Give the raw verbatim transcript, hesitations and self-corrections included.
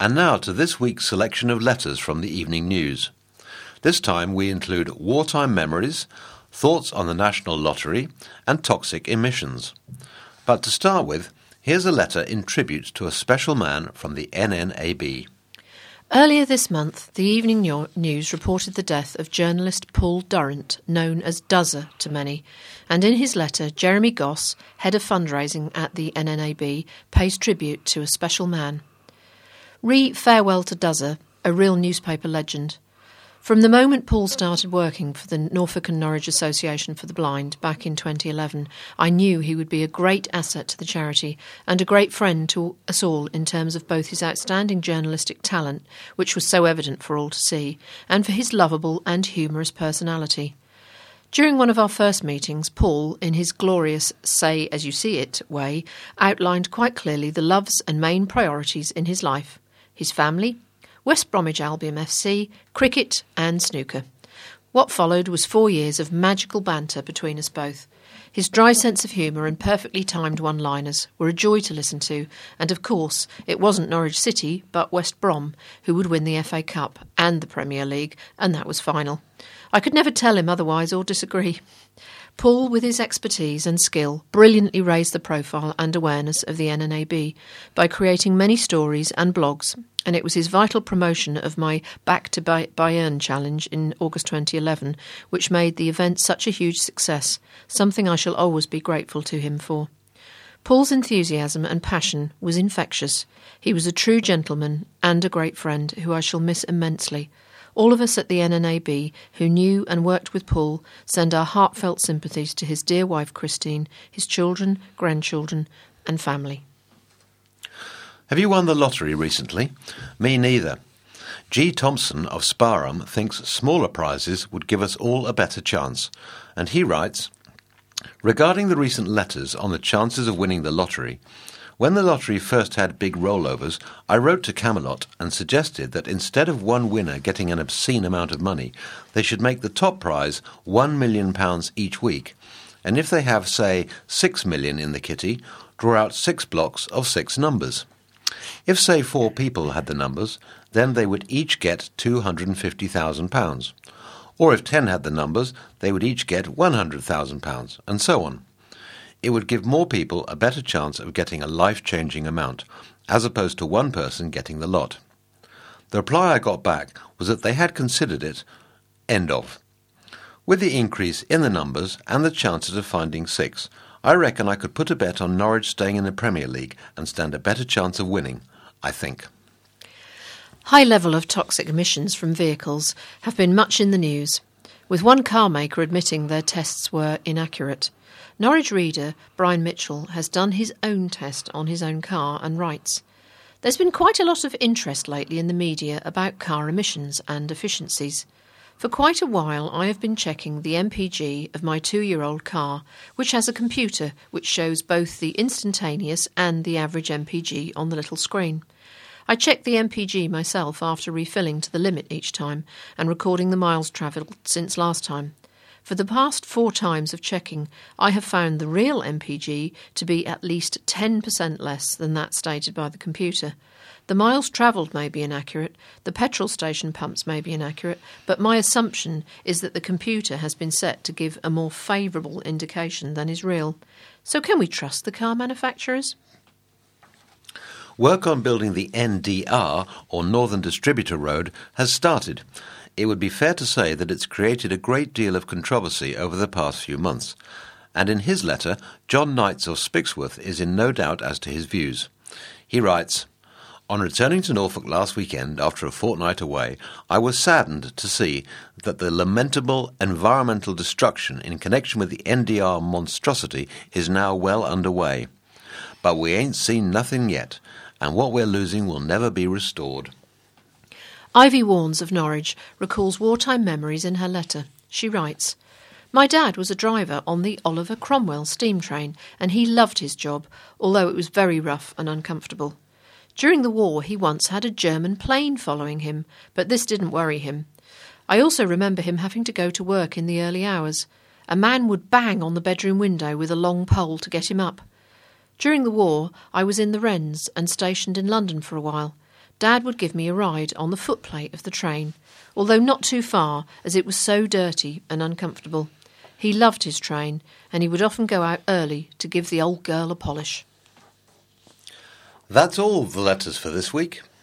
And now to this week's selection of letters from the Evening News. This time we include wartime memories, thoughts on the National Lottery, and toxic emissions. But to start with, here's a letter in tribute to a special man from the N N A B. Earlier this month, the Evening News reported the death of journalist Paul Durrant, known as Duzzer to many, and in his letter, Jeremy Goss, head of fundraising at the N N A B, pays tribute to a special man. Re farewell to Duzzer, a real newspaper legend. From the moment Paul started working for the Norfolk and Norwich Association for the Blind back in twenty eleven, I knew he would be a great asset to the charity and a great friend to us all in terms of both his outstanding journalistic talent, which was so evident for all to see, and for his lovable and humorous personality. During one of our first meetings, Paul, in his glorious say as you see it way, outlined quite clearly the loves and main priorities in his life: his family, West Bromwich Albion F C, cricket and snooker. What followed was four years of magical banter between us both. His dry sense of humour and perfectly timed one-liners were a joy to listen to, and of course it wasn't Norwich City but West Brom who would win the F A Cup and the Premier League, and that was final. I could never tell him otherwise or disagree. Paul, with his expertise and skill, brilliantly raised the profile and awareness of the N N A B by creating many stories and blogs, and it was his vital promotion of my Back to Bayern challenge in August twenty eleven which made the event such a huge success, something I shall always be grateful to him for. Paul's enthusiasm and passion was infectious. He was a true gentleman and a great friend who I shall miss immensely. All of us at the N N A B who knew and worked with Paul send our heartfelt sympathies to his dear wife Christine, his children, grandchildren and family. Have you won the lottery recently? Me neither. G. Thompson of Sparham thinks smaller prizes would give us all a better chance, and he writes, regarding the recent letters on the chances of winning the lottery, when the lottery first had big rollovers, I wrote to Camelot and suggested that instead of one winner getting an obscene amount of money, they should make the top prize one million pounds each week, and if they have, say, six million in the kitty, draw out six blocks of six numbers. If, say, four people had the numbers, then they would each get two hundred fifty thousand pounds. Or if ten had the numbers, they would each get one hundred thousand pounds, and so on. It would give more people a better chance of getting a life-changing amount, as opposed to one person getting the lot. The reply I got back was that they had considered it. End of. With the increase in the numbers and the chances of finding six, I reckon I could put a bet on Norwich staying in the Premier League and stand a better chance of winning, I think. High level of toxic emissions from vehicles have been much in the news, with one car maker admitting their tests were inaccurate. Norwich reader Brian Mitchell has done his own test on his own car and writes, there's been quite a lot of interest lately in the media about car emissions and efficiencies. For quite a while I have been checking the M P G of my two-year-old car, which has a computer which shows both the instantaneous and the average M P G on the little screen. I checked the M P G myself after refilling to the limit each time and recording the miles travelled since last time. For the past four times of checking, I have found the real M P G to be at least ten percent less than that stated by the computer. The miles travelled may be inaccurate, the petrol station pumps may be inaccurate, but my assumption is that the computer has been set to give a more favourable indication than is real. So can we trust the car manufacturers? Work on building the N D R, or Northern Distributor Road, has started. It would be fair to say that it's created a great deal of controversy over the past few months, and in his letter, John Knights of Spixworth is in no doubt as to his views. He writes, on returning to Norfolk last weekend after a fortnight away, I was saddened to see that the lamentable environmental destruction in connection with the N D R monstrosity is now well underway. But we ain't seen nothing yet, and what we're losing will never be restored. Ivy Warnes of Norwich recalls wartime memories in her letter. She writes, my dad was a driver on the Oliver Cromwell steam train, and he loved his job, although it was very rough and uncomfortable. During the war, he once had a German plane following him, but this didn't worry him. I also remember him having to go to work in the early hours. A man would bang on the bedroom window with a long pole to get him up. During the war, I was in the Wrens and stationed in London for a while. Dad would give me a ride on the footplate of the train, although not too far, as it was so dirty and uncomfortable. He loved his train, and he would often go out early to give the old girl a polish. That's all the letters for this week.